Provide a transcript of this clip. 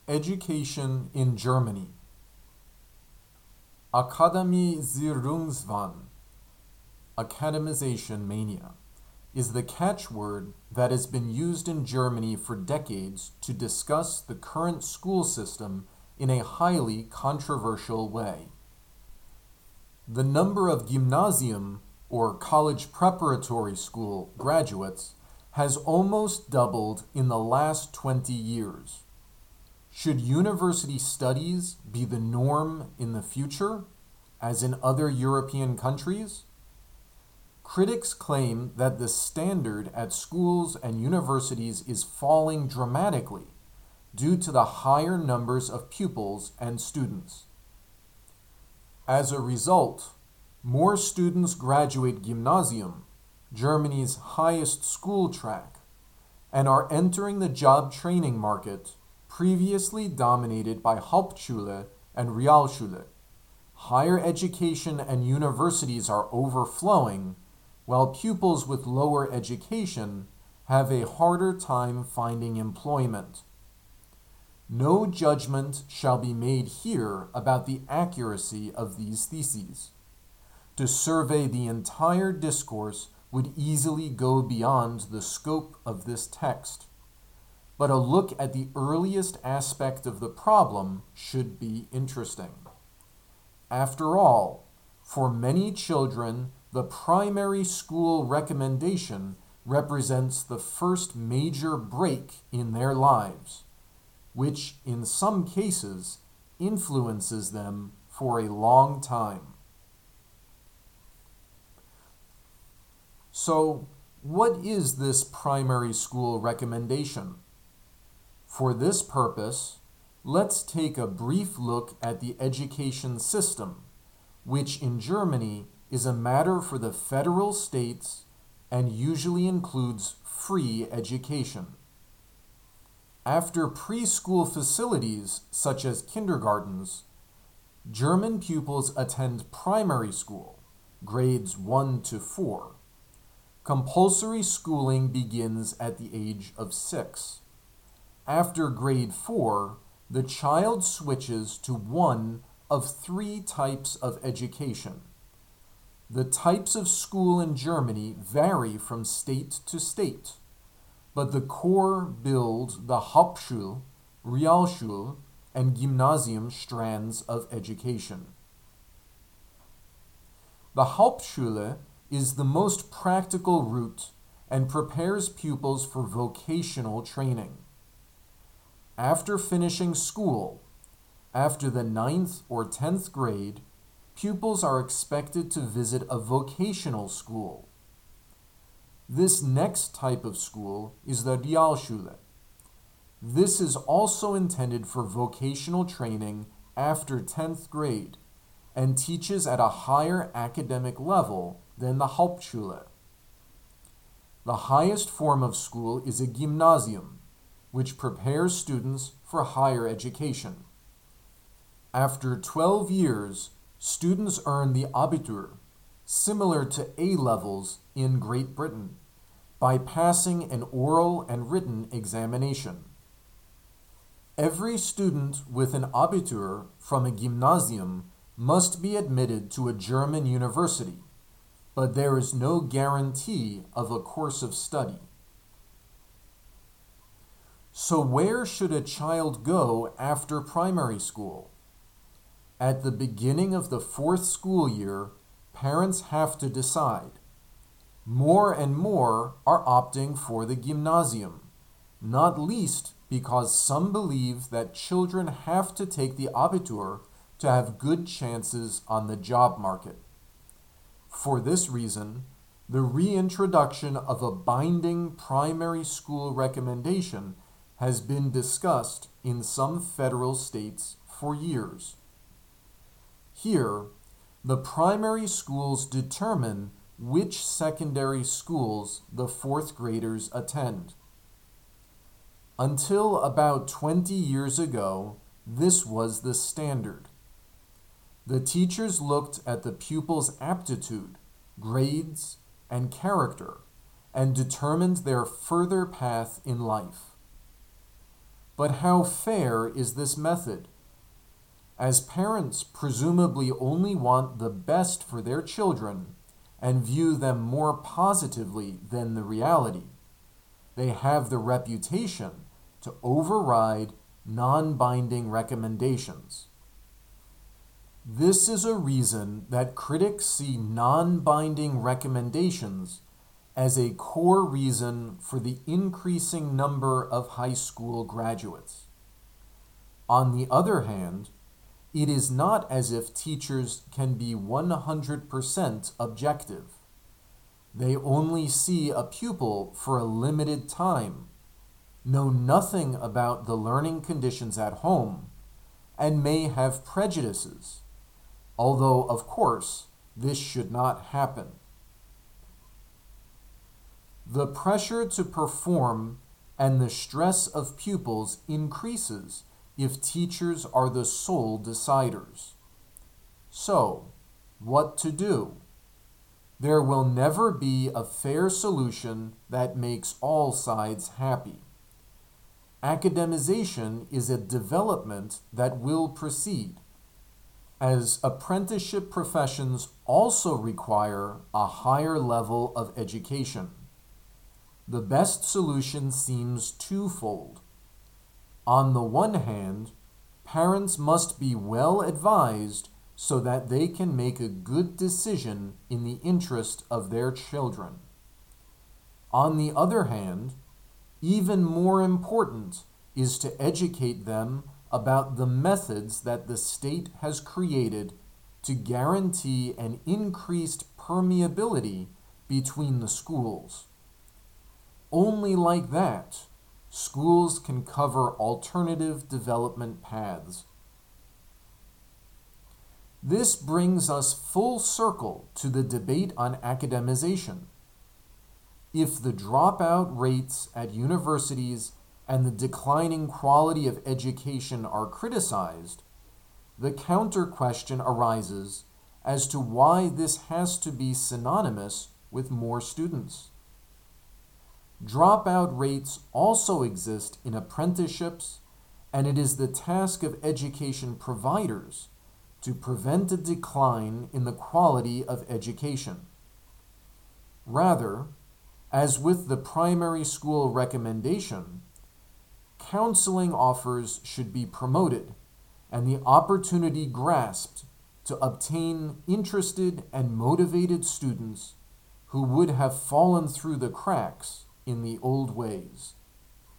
Education in Germany. Akademizierungswahn, academization mania, is the catchword that has been used in Germany for decades to discuss the current school system in a highly controversial way. The number of Gymnasium, or college preparatory school, graduates has almost doubled in the last 20 years. Should university studies be the norm in the future, as in other European countries? Critics claim that the standard at schools and universities is falling dramatically due to the higher numbers of pupils and students. As a result, more students graduate Gymnasium, Germany's highest school track, and are entering the job training market previously dominated by Hauptschule and Realschule. Higher education and universities are overflowing, while pupils with lower education have a harder time finding employment. No judgment shall be made here about the accuracy of these theses. To survey the entire discourse would easily go beyond the scope of this text, but a look at the earliest aspect of the problem should be interesting. After all, for many children, the primary school recommendation represents the first major break in their lives, which in some cases influences them for a long time. So, what is this primary school recommendation? For this purpose, let's take a brief look at the education system, which in Germany is a matter for the federal states and usually includes free education. After preschool facilities such as kindergartens, German pupils attend primary school, grades 1 to 4. Compulsory schooling begins at the age of 6. After grade 4, the child switches to one of 3 types of education. The types of school in Germany vary from state to state, but the core build the Hauptschule, Realschule, and Gymnasium strands of education. The Hauptschule is the most practical route and prepares pupils for vocational training. After finishing school, after the 9th or 10th grade, pupils are expected to visit a vocational school. This next type of school is the Realschule. This is also intended for vocational training after 10th grade and teaches at a higher academic level than the Hauptschule. The highest form of school is a Gymnasium, which prepares students for higher education. After 12 years, students earn the Abitur, similar to A-levels in Great Britain, by passing an oral and written examination. Every student with an Abitur from a Gymnasium must be admitted to a German university, but there is no guarantee of a course of study. So where should a child go after primary school? At the beginning of the 4th school year, parents have to decide. More and more are opting for the Gymnasium, not least because some believe that children have to take the Abitur to have good chances on the job market. For this reason, the reintroduction of a binding primary school recommendation has been discussed in some federal states for years. Here, the primary schools determine which secondary schools the 4th graders attend. Until about 20 years ago, this was the standard. The teachers looked at the pupils' aptitude, grades, and character, and determined their further path in life. But how fair is this method? As parents presumably only want the best for their children and view them more positively than the reality, they have the reputation to override non-binding recommendations. This is a reason that critics see non-binding recommendations as a core reason for the increasing number of high school graduates. On the other hand, it is not as if teachers can be 100% objective. They only see a pupil for a limited time, know nothing about the learning conditions at home, and may have prejudices, although, of course, this should not happen. The pressure to perform and the stress of pupils increases if teachers are the sole deciders. So, what to do? There will never be a fair solution that makes all sides happy. Academization is a development that will proceed, as apprenticeship professions also require a higher level of education. The best solution seems twofold. On the one hand, parents must be well advised so that they can make a good decision in the interest of their children. On the other hand, even more important is to educate them about the methods that the state has created to guarantee an increased permeability between the schools. Only like that, schools can cover alternative development paths. This brings us full circle to the debate on academization. If the dropout rates at universities and the declining quality of education are criticized, the counter question arises as to why this has to be synonymous with more students. Dropout rates also exist in apprenticeships, and it is the task of education providers to prevent a decline in the quality of education. Rather, as with the primary school recommendation, counseling offers should be promoted and the opportunity grasped to obtain interested and motivated students who would have fallen through the cracks in the old ways.